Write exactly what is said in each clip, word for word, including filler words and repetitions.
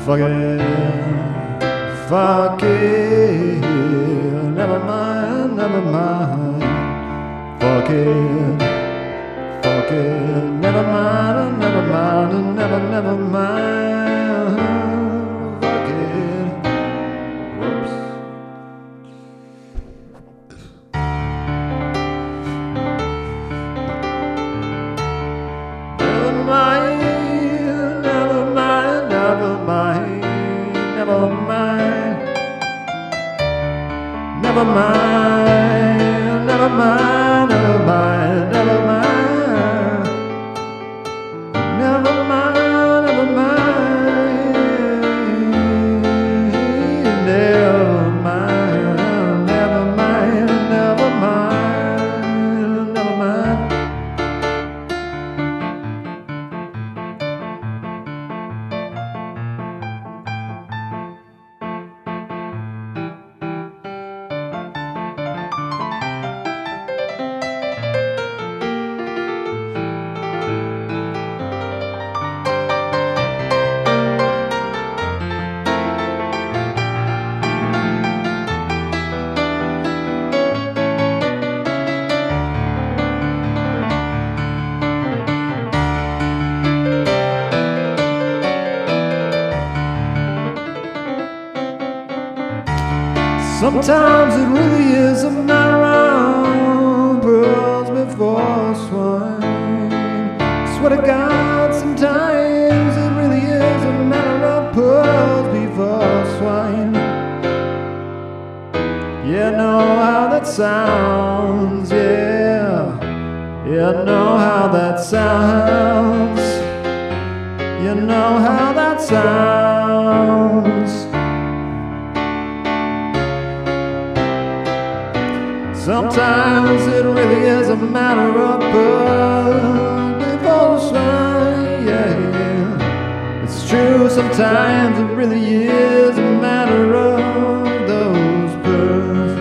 Fuck it, fuck it, never mind, never mind. Fuck it, fuck it, never mind, never mind, never, never mind. Fuck it, whoops. Never mind, never mind, never mind, never mind, never mind, never mind, never mind, never mind, never mind, never mind, never mind, never mind, never mind, never mind. Sometimes it really is a matter of pearls before swine. Swear to God, sometimes it really is a matter of pearls before swine. You know how that sounds, yeah. You know how that sounds. You know how that sounds. Sometimes it really is a matter of birth before swine, yeah, yeah. It's true, sometimes it really is a matter of those births.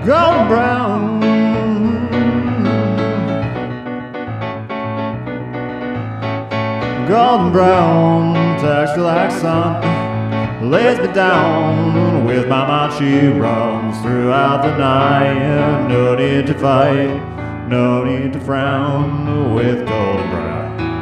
golden brown. Golden brown, texture like sun, lays me down with my mind. She runs throughout the night. No need to fight, no need to frown with golden brown.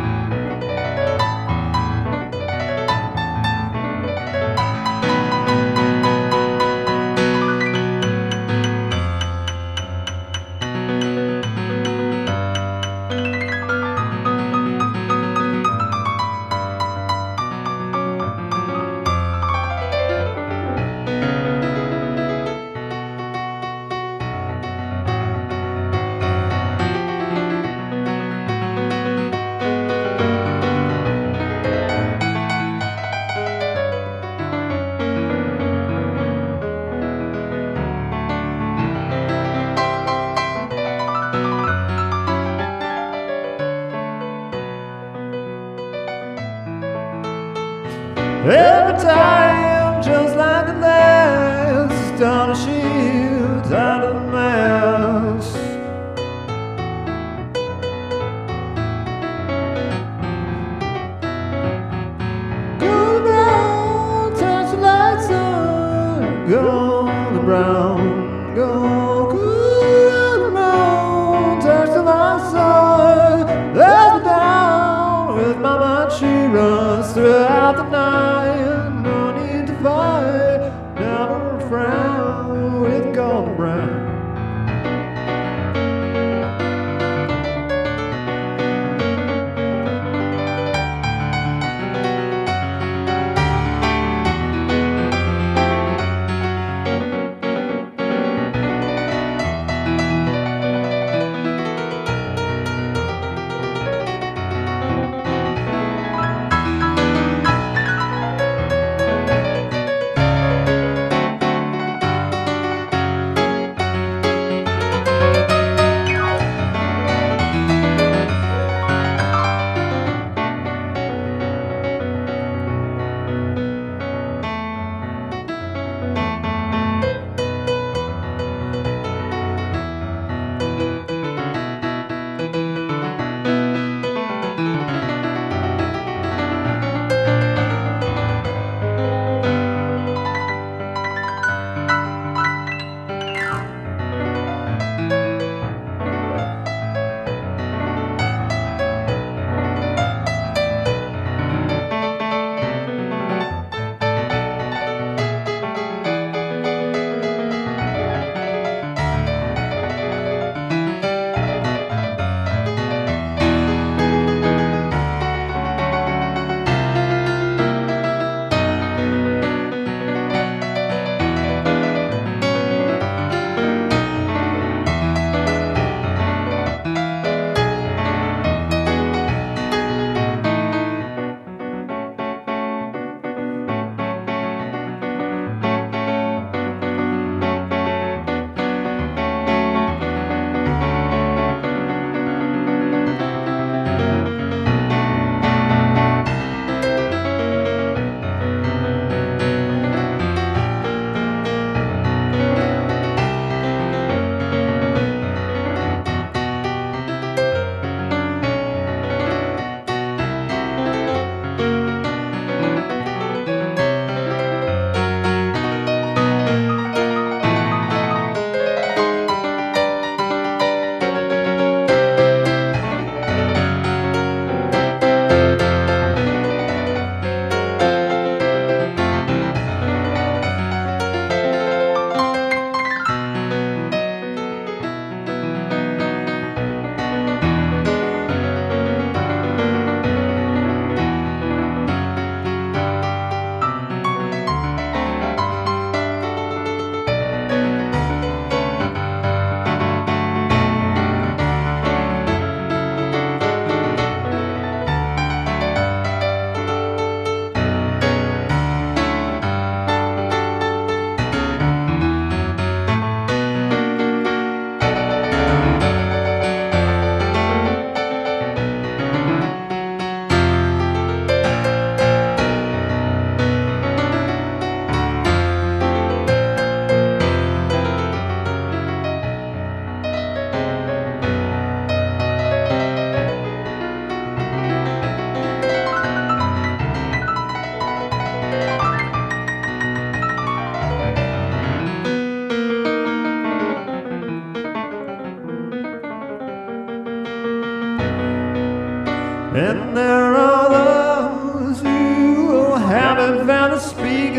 Every time, just like the last, down the shields out of the mass. Golden brown, touch the light sun. Golden brown, go golden brown, touch the light sun. Let me down with my mind. She runs throughout the night. No need to fight, never frown with golden brown.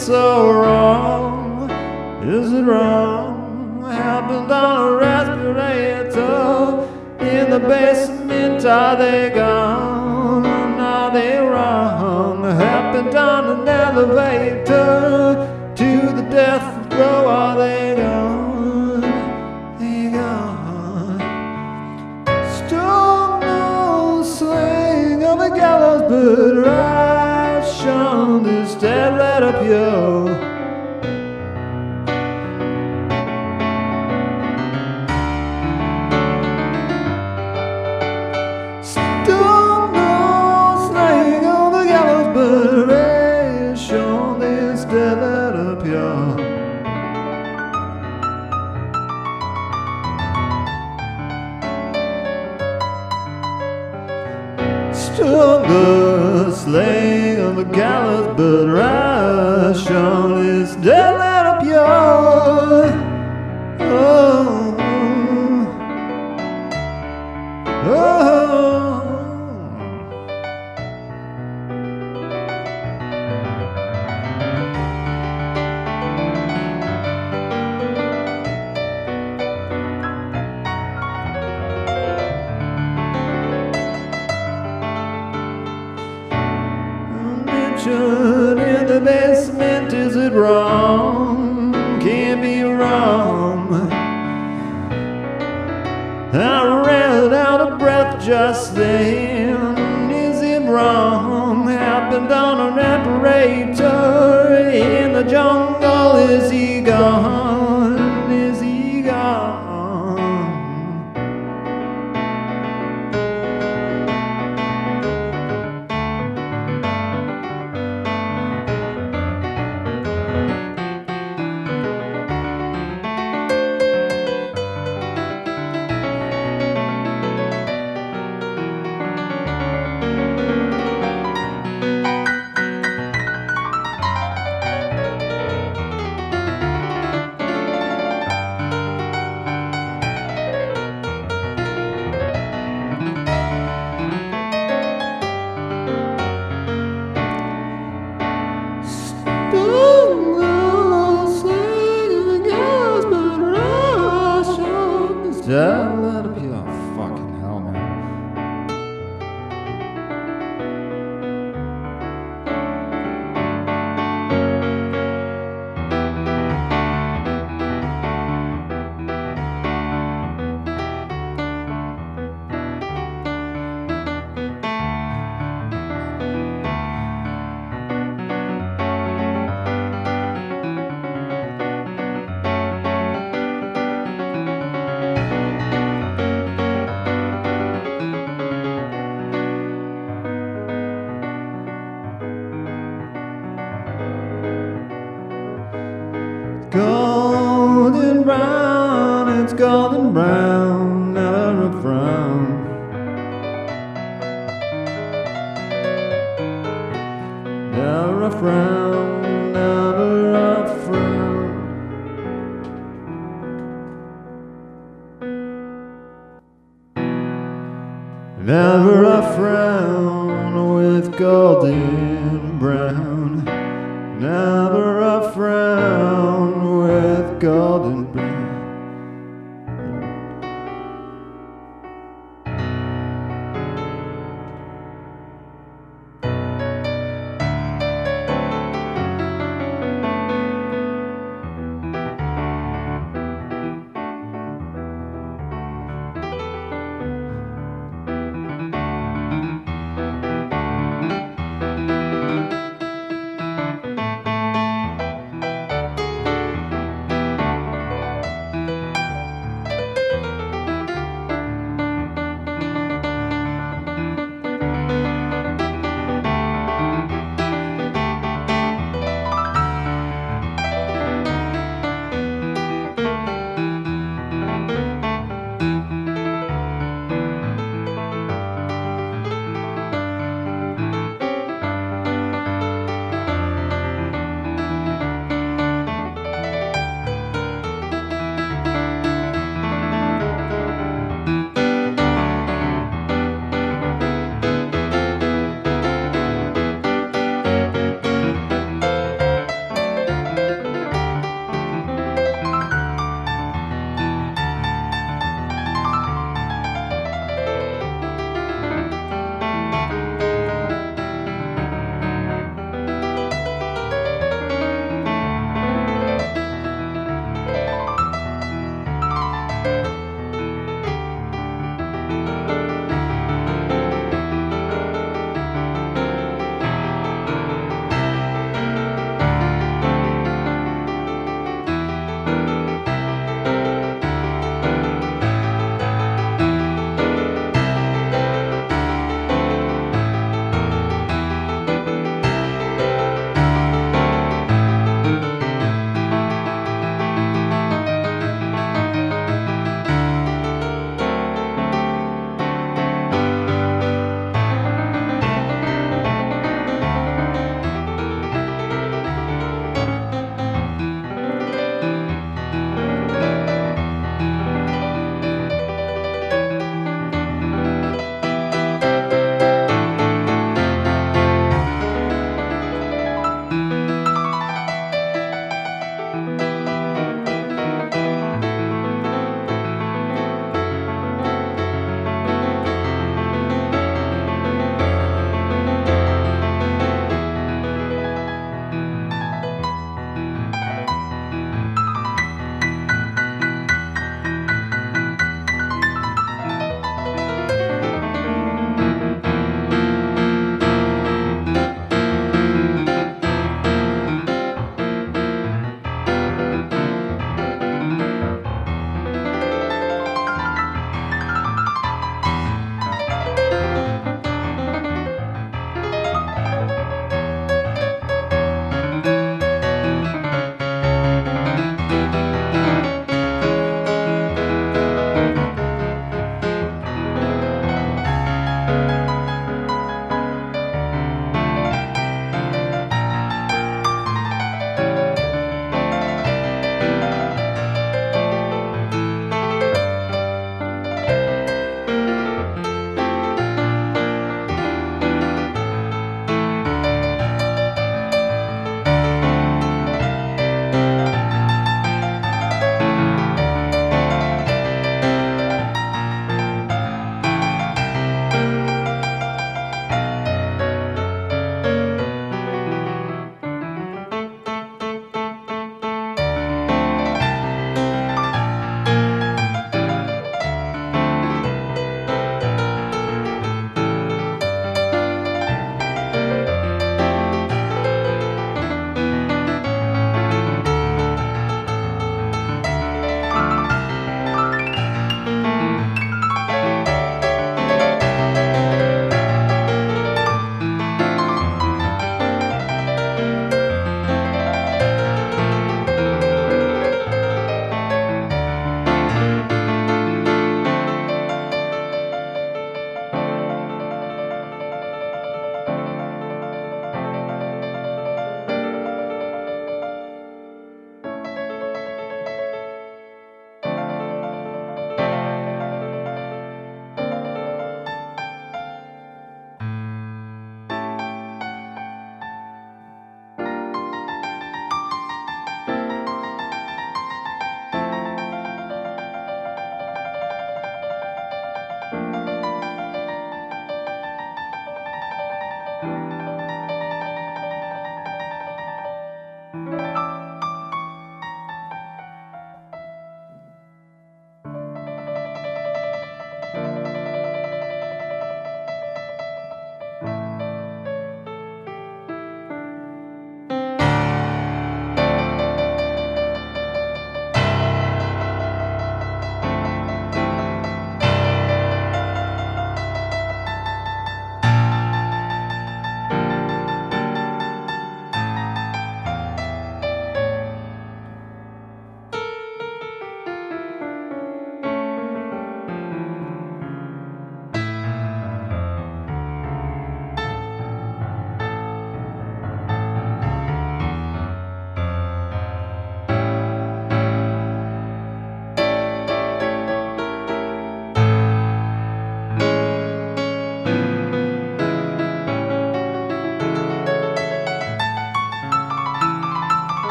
so wrong? Is it wrong? Happened on a respirator in the basement. Are they gone? Are they wrong? Happened on an elevator to the death row. Are they gone? They gone. Stone no sling on the gallows, but right shone this dead letter pure. Stone no sling on the gallows, but right shone this dead letter pure. Stood the slaying of the gallows, but rush on his dead letter pure. Oh, oh. In the basement, is it wrong? Can't be wrong. I ran out of breath just then. Is it wrong? Happened on an apparator in the jungle. Is he gone? Is he gone? Yeah, let it be. Oh, fucking hell, man. Golden brown, it's golden brown, never a frown. Never a frown, never a frown. Never a frown with golden brown. Never a frown with golden brown.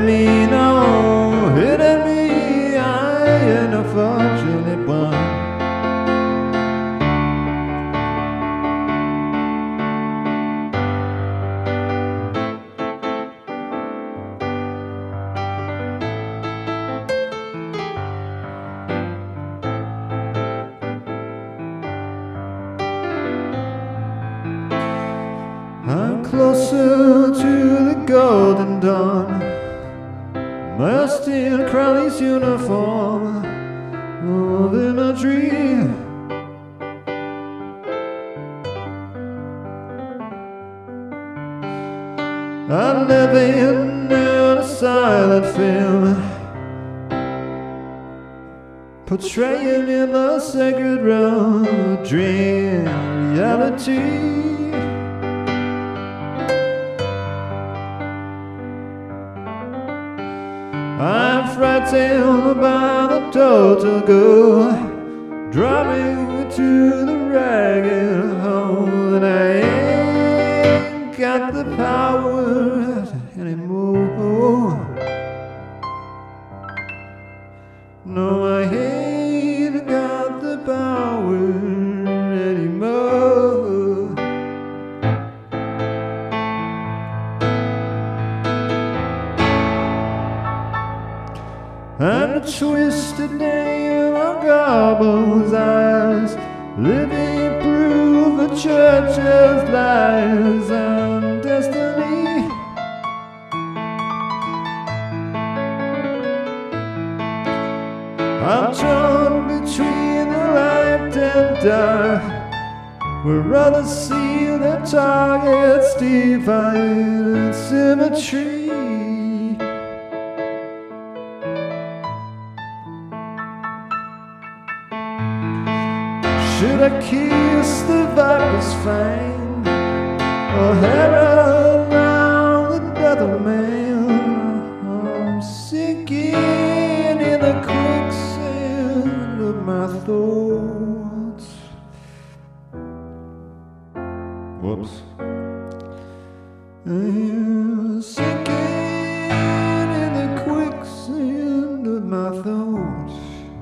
me know, hit at me, I ain't no fortunate one. I'm closer to the golden dawn, immersed in Crowley's uniform, living a dream. I'm living in a silent film, portraying in the sacred realm a dream reality. I'm frightened by the total go, drive me to the ragged hole, and I ain't got the power anymore. No, I ain't got the power anymore. And the twisted name of Gobble's eyes, living proof the church's lies and destiny. I'm torn between the light and dark, where others see their targets divide in symmetry. Should I kiss the viper's fang, or hair around the death of man? I'm sinking in the quicksand of my thoughts. Whoops. I'm sinking in the quicksand of my thoughts.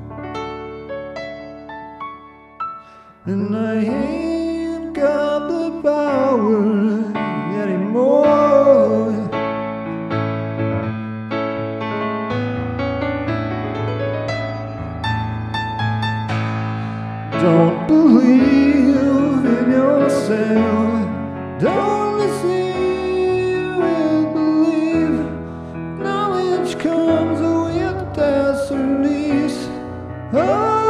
And I ain't got the power anymore. Don't believe in yourself, don't listen and believe. Knowledge comes with death's release. Oh,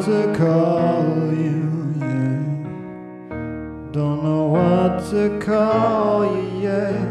to call you, yeah. Don't know what to call you, yeah.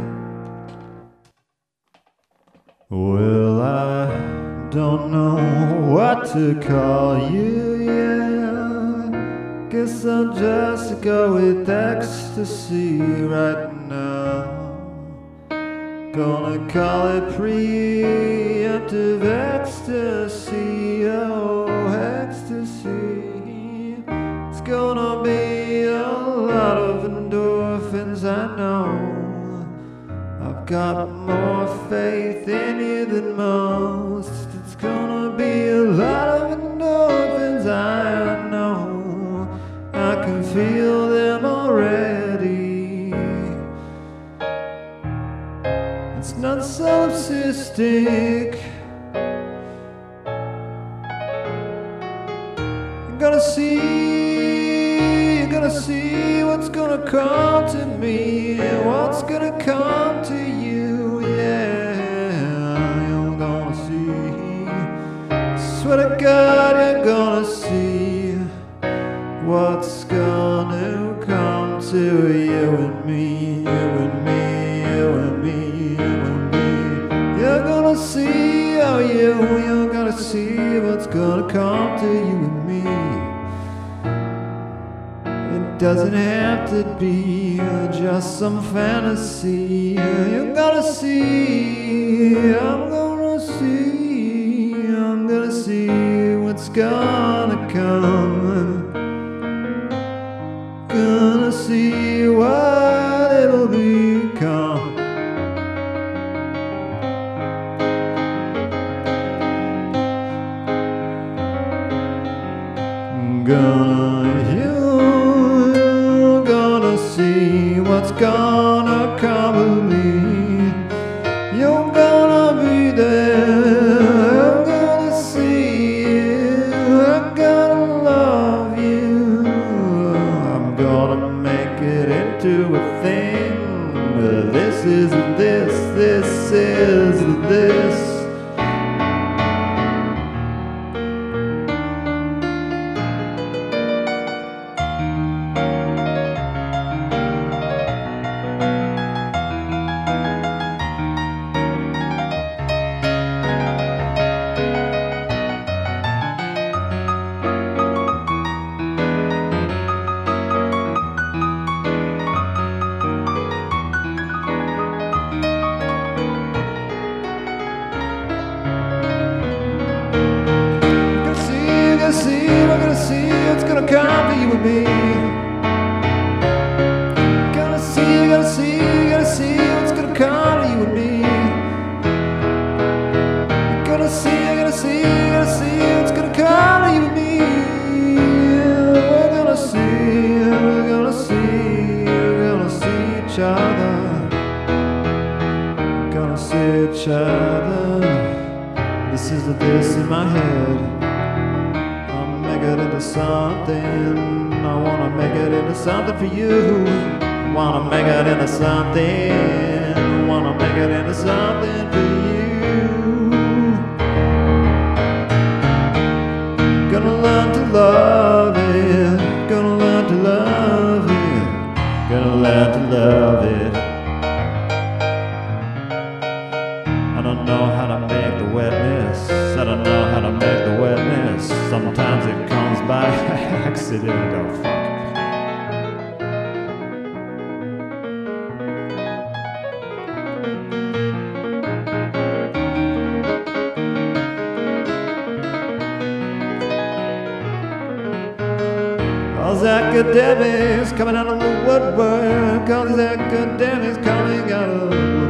Well, I don't know what to call you, yeah. Guess I'll just go with ecstasy right now. Gonna call it preemptive ecstasy, oh, ecstasy. It's gonna be a lot of endorphins, I know. I've got more faith in you than most. It's gonna be a lot of endorphins, I know. I can feel them already. It's not solipsistic. You're gonna see, you're gonna see what's gonna come to me, what's gonna come to you, yeah. You're gonna see, swear to God, you're gonna see what's gonna come to you and me, you and me, you and me, you and me. You're gonna see, oh you, you're gonna see what's gonna come to you and me. It doesn't have to be just some fantasy. You're gonna see, I'm gonna see, I'm gonna see what's gonna come. Gonna see what it'll become. Gonna, you're gonna see what's gonna come with me. You're gonna be there. I'm gonna see you. I'm gonna love you. I'm gonna make it into a thing. This is this, this is this. See, we're gonna see what's gonna come to you and me. Gonna see, gonna see, gonna see what's gonna come to you and me. Gonna see, gonna see, gonna see what's gonna come to you and me. We're gonna see, we're gonna see, we're gonna see each other. We're gonna see each other. This is the this in my head. Make it into something. I wanna make it into something for you. Wanna make it into something. Wanna make it into something for you. Gonna learn to love it. Gonna learn to love it. Gonna learn to love it. I don't know how to make the wetness. I don't know how to make the wetness. Sometimes it comes by accident. Oh fuck. All these academics coming out of the woodwork. All these academics coming out of the woodwork.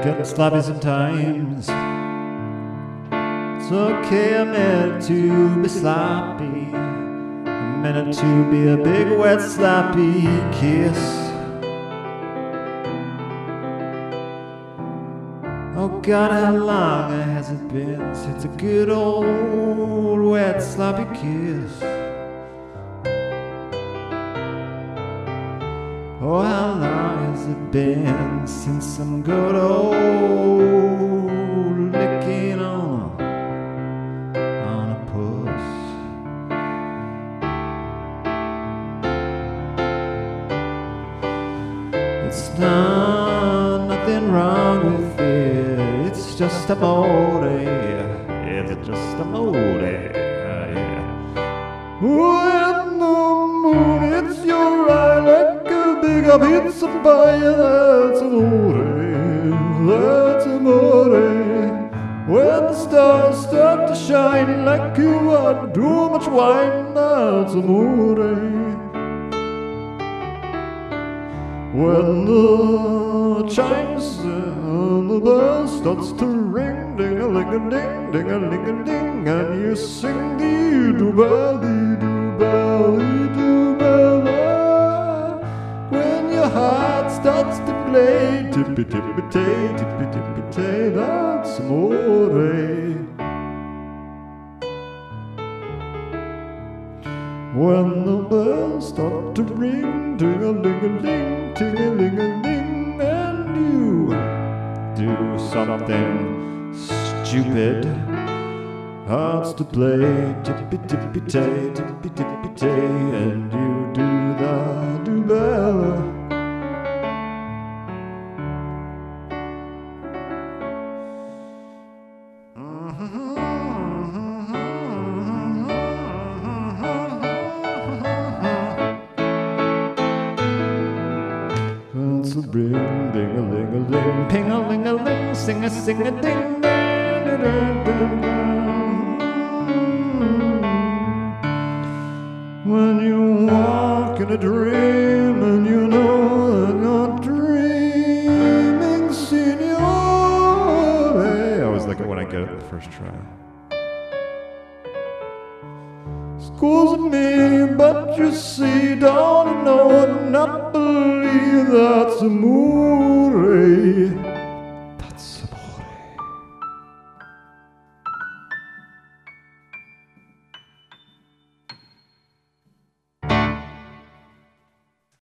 get sloppy sometimes. It's okay, I meant to be sloppy. I meant it to be a big, wet, sloppy kiss. Oh God, how long has it been since a good old, wet, sloppy kiss? Oh, how long has it been since some good old licking on, on a puss? It's not nothing wrong with it, it's just amore. It's just amore, yeah. When the moon hits your eye like a big up pizza pie, that's amore, that's amore. When the stars start to shine like you want too much wine, that's amore. When the chimes and the bell starts to ring, ding-a-ling-a-ding, ding-a-ling-a-ding, and you sing the do-ba-dee, do-ba-dee, do-ba-la. When your heart starts to play, tippy-tippy-tay, tippy-tippy-tay, that's amore. When the bells start to ring, ting-a-ling-a-ling, ting-a-ling-a-ling, and you do something stupid, hearts to play, tippy-tippy-tay, tippy-tippy-tay, and you do the do-bella. It's a ring, ding-a-ling-a-ling, ping-a-ling-a-ling, sing-a-sing-a-ding, when you walk in a dream and you know that you're dreaming, signore. I always like it when I get it the first try. Excuse me, but you see, don't know, not believe that's amore.